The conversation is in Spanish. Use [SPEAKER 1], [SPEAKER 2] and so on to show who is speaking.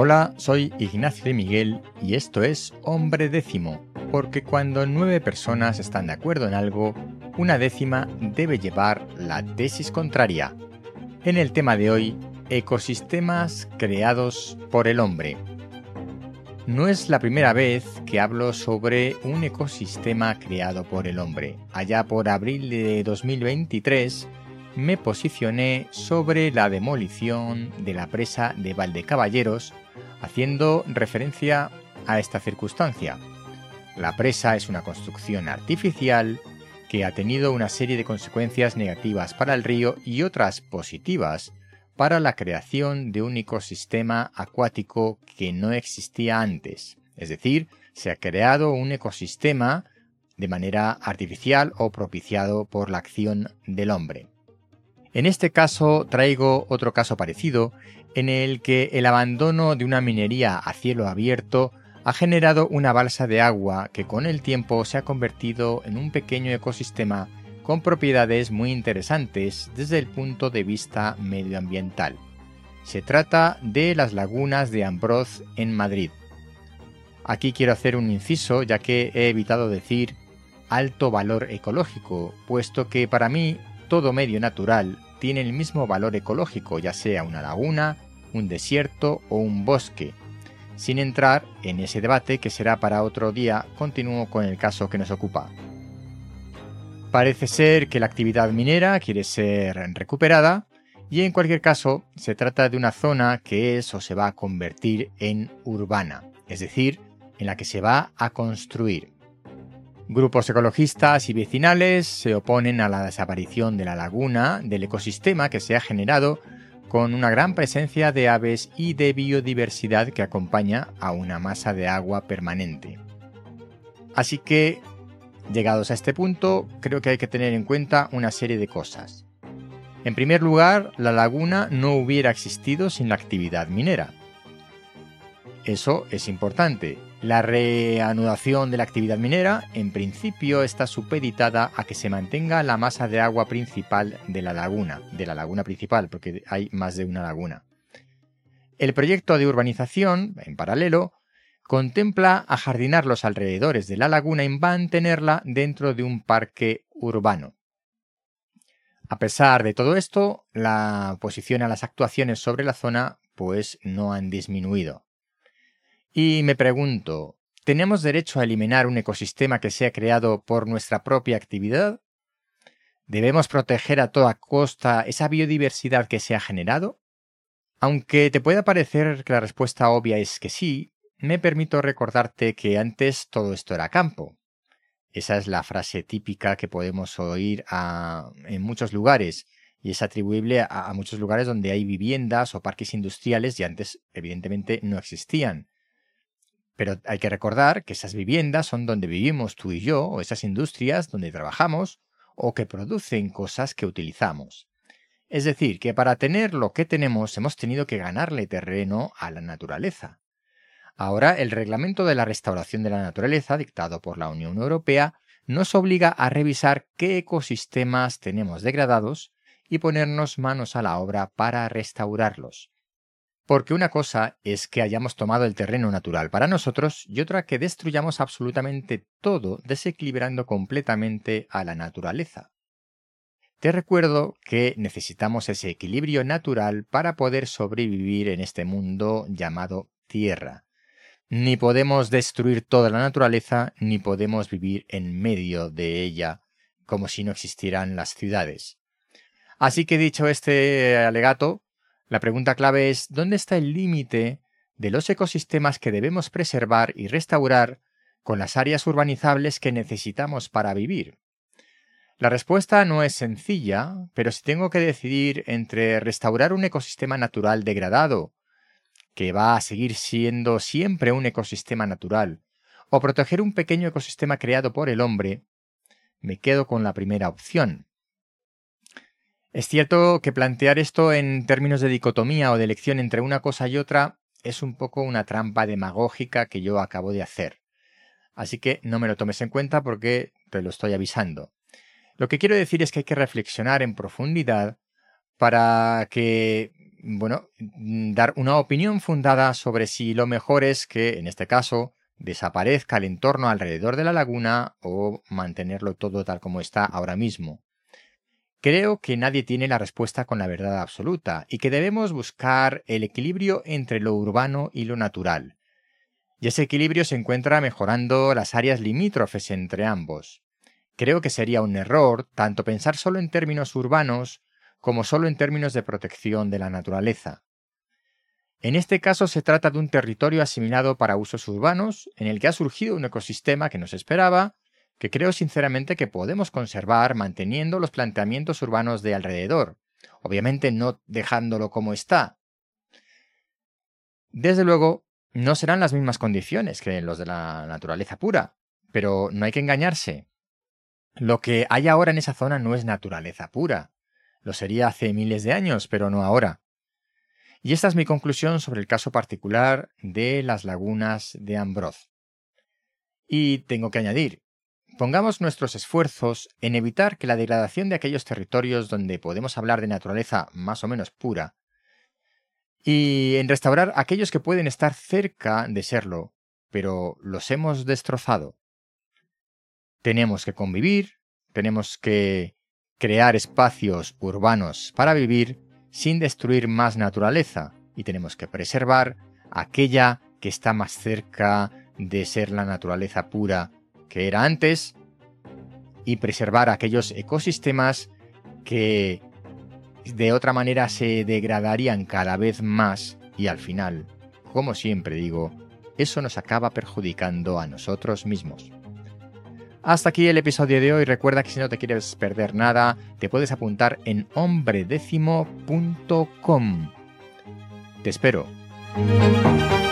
[SPEAKER 1] Hola, soy Ignacio de Miguel y esto es Hombre Décimo, porque cuando 9 personas están de acuerdo en algo, una décima debe llevar la tesis contraria. En el tema de hoy, ecosistemas creados por el hombre. No es la primera vez que hablo sobre un ecosistema creado por el hombre. Allá por abril de 2023 me posicioné sobre la demolición de la presa de Valdecaballeros, haciendo referencia a esta circunstancia. La presa es una construcción artificial que ha tenido una serie de consecuencias negativas para el río y otras positivas para la creación de un ecosistema acuático que no existía antes. Es decir, se ha creado un ecosistema de manera artificial o propiciado por la acción del hombre. En este caso traigo otro caso parecido, en el que el abandono de una minería a cielo abierto ha generado una balsa de agua que con el tiempo se ha convertido en un pequeño ecosistema con propiedades muy interesantes desde el punto de vista medioambiental. Se trata de las lagunas de Ambroz en Madrid. Aquí quiero hacer un inciso, ya que he evitado decir alto valor ecológico, puesto que para mí todo medio natural tiene el mismo valor ecológico, ya sea una laguna, un desierto o un bosque. Sin entrar en ese debate que será para otro día, continúo con el caso que nos ocupa. Parece ser que la actividad minera quiere ser recuperada y en cualquier caso se trata de una zona que es o se va a convertir en urbana, es decir, en la que se va a construir. Grupos ecologistas y vecinales se oponen a la desaparición de la laguna, del ecosistema que se ha generado con una gran presencia de aves y de biodiversidad que acompaña a una masa de agua permanente. Así que, llegados a este punto, creo que hay que tener en cuenta una serie de cosas. En primer lugar, la laguna no hubiera existido sin la actividad minera. Eso es importante. La reanudación de la actividad minera, en principio, está supeditada a que se mantenga la masa de agua principal de la laguna principal, porque hay más de una laguna. El proyecto de urbanización, en paralelo, contempla ajardinar los alrededores de la laguna y mantenerla dentro de un parque urbano. A pesar de todo esto, la oposición a las actuaciones sobre la zona pues no han disminuido. Y me pregunto, ¿tenemos derecho a eliminar un ecosistema que se ha creado por nuestra propia actividad? ¿Debemos proteger a toda costa esa biodiversidad que se ha generado? Aunque te pueda parecer que la respuesta obvia es que sí, me permito recordarte que antes todo esto era campo. Esa es la frase típica que podemos oír en muchos lugares y es atribuible a muchos lugares donde hay viviendas o parques industriales y antes evidentemente no existían. Pero hay que recordar que esas viviendas son donde vivimos tú y yo, o esas industrias donde trabajamos, o que producen cosas que utilizamos. Es decir, que para tener lo que tenemos hemos tenido que ganarle terreno a la naturaleza. Ahora, el Reglamento de la Restauración de la Naturaleza, dictado por la Unión Europea, nos obliga a revisar qué ecosistemas tenemos degradados y ponernos manos a la obra para restaurarlos. Porque una cosa es que hayamos tomado el terreno natural para nosotros y otra que destruyamos absolutamente todo, desequilibrando completamente a la naturaleza. Te recuerdo que necesitamos ese equilibrio natural para poder sobrevivir en este mundo llamado Tierra. Ni podemos destruir toda la naturaleza, ni podemos vivir en medio de ella, como si no existieran las ciudades. Así que dicho este alegato, la pregunta clave es ¿dónde está el límite de los ecosistemas que debemos preservar y restaurar con las áreas urbanizables que necesitamos para vivir? La respuesta no es sencilla, pero si tengo que decidir entre restaurar un ecosistema natural degradado, que va a seguir siendo siempre un ecosistema natural, o proteger un pequeño ecosistema creado por el hombre, me quedo con la primera opción. Es cierto que plantear esto en términos de dicotomía o de elección entre una cosa y otra es un poco una trampa demagógica que yo acabo de hacer. Así que no me lo tomes en cuenta porque te lo estoy avisando. Lo que quiero decir es que hay que reflexionar en profundidad para que dar una opinión fundada sobre si lo mejor es que, en este caso, desaparezca el entorno alrededor de la laguna o mantenerlo todo tal como está ahora mismo. Creo que nadie tiene la respuesta con la verdad absoluta y que debemos buscar el equilibrio entre lo urbano y lo natural. Y ese equilibrio se encuentra mejorando las áreas limítrofes entre ambos. Creo que sería un error tanto pensar solo en términos urbanos como solo en términos de protección de la naturaleza. En este caso se trata de un territorio asimilado para usos urbanos, en el que ha surgido un ecosistema que no se esperaba, que creo sinceramente que podemos conservar manteniendo los planteamientos urbanos de alrededor, obviamente no dejándolo como está. Desde luego, no serán las mismas condiciones que los de la naturaleza pura, pero no hay que engañarse. Lo que hay ahora en esa zona no es naturaleza pura. Lo sería hace miles de años, pero no ahora. Y esta es mi conclusión sobre el caso particular de las lagunas de Ambroz. Y tengo que añadir, pongamos nuestros esfuerzos en evitar que la degradación de aquellos territorios donde podemos hablar de naturaleza más o menos pura, y en restaurar aquellos que pueden estar cerca de serlo, pero los hemos destrozado. Tenemos que convivir, tenemos que crear espacios urbanos para vivir sin destruir más naturaleza, y tenemos que preservar aquella que está más cerca de ser la naturaleza pura que era antes, y preservar aquellos ecosistemas que de otra manera se degradarían cada vez más y al final, como siempre digo, eso nos acaba perjudicando a nosotros mismos. Hasta aquí el episodio de hoy. Recuerda que si no te quieres perder nada, te puedes apuntar en hombredécimo.com. Te espero.